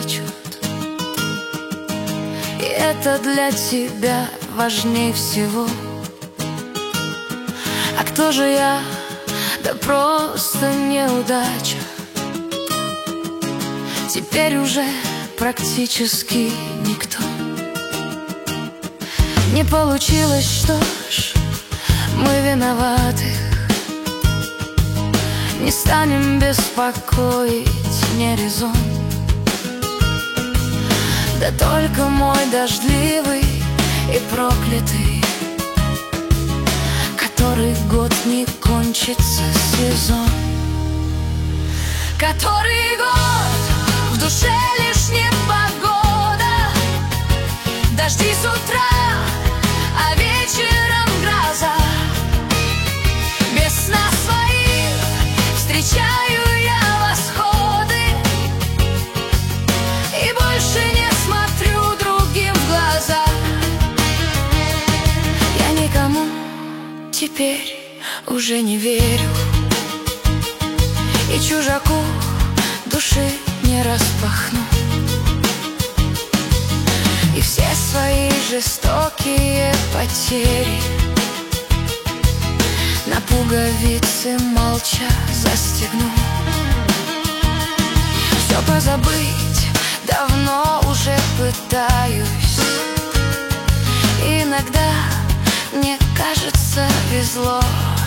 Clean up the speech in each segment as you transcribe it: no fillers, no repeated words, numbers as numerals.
плачут. И это для тебя важней всего. А кто же я? Да просто неудача. Теперь уже практически никто. Не получилось, что ж, мы виноваты. Не станем беспокоить, не резон. Да только мой дождливый и проклятый, который год не кончится сезон. Который год в душе лишь непогода, дожди с утра, а вечером гроза. Без сна своих встречаю я восходы и больше не смотрю другим в глаза. Я никому теперь уже не верю, и чужаку души не распахну. И все свои жестокие потери на пуговицы молча застегну. Все позабыть давно уже пытаюсь. Иногда мне кажется, везло,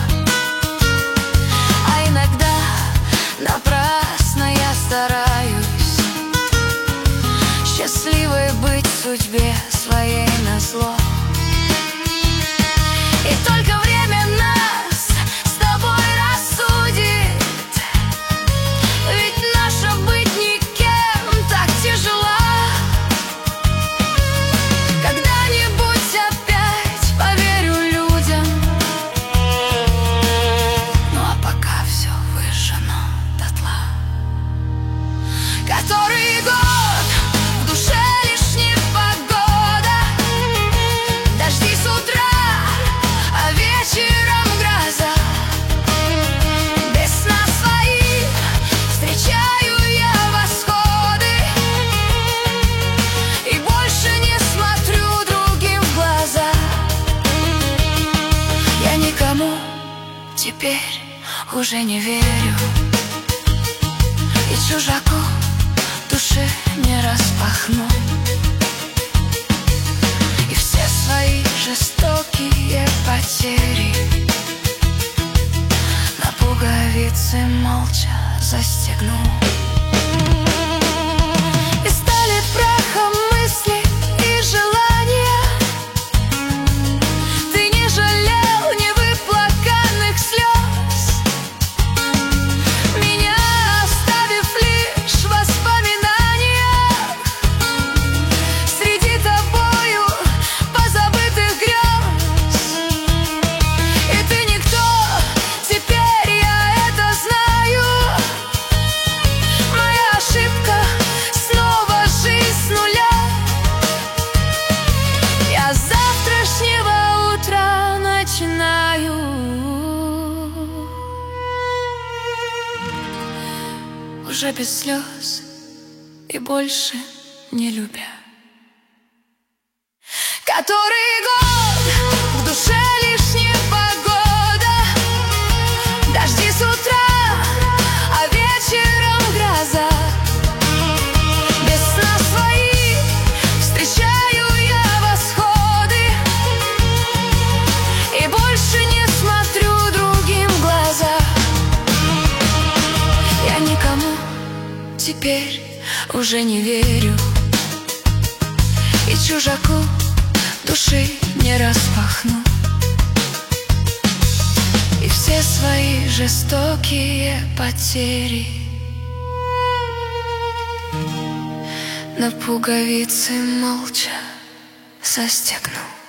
а иногда напрасно я стараюсь счастливой быть судьбе своей назло. И только время нас с тобой рассудит, ведь наша быть никем так тяжела. Когда-нибудь опять поверю людям, ну а пока все выжжено дотла. Который год в душе лишь непогода, дожди с утра, а вечером гроза. Без сна своих встречаю я восходы и больше не смотрю другим в глаза. Я никому теперь уже не верю, и чужаку души не распахну. И все свои жестокие потери на пуговицы молча застегну. И стали прахом мысли и желания. Ты не жалел невыплаканных слез, меня оставив лишь в воспоминаниях среди тобою позабытых грез. И ты никто, теперь я это знаю. Моя ошибка, снова жизнь с нуля. Я с завтрашнего утра начинаю, уже без слез и больше не любя. Который год в душе лишь непогода, дожди с утра, а вечером гроза. Без сна своих встречаю я восходы и больше не смотрю другим в глаза. Я никому теперь уже не верю, и чужаку души не распахну. И все свои жестокие потери на пуговицы молча застегну.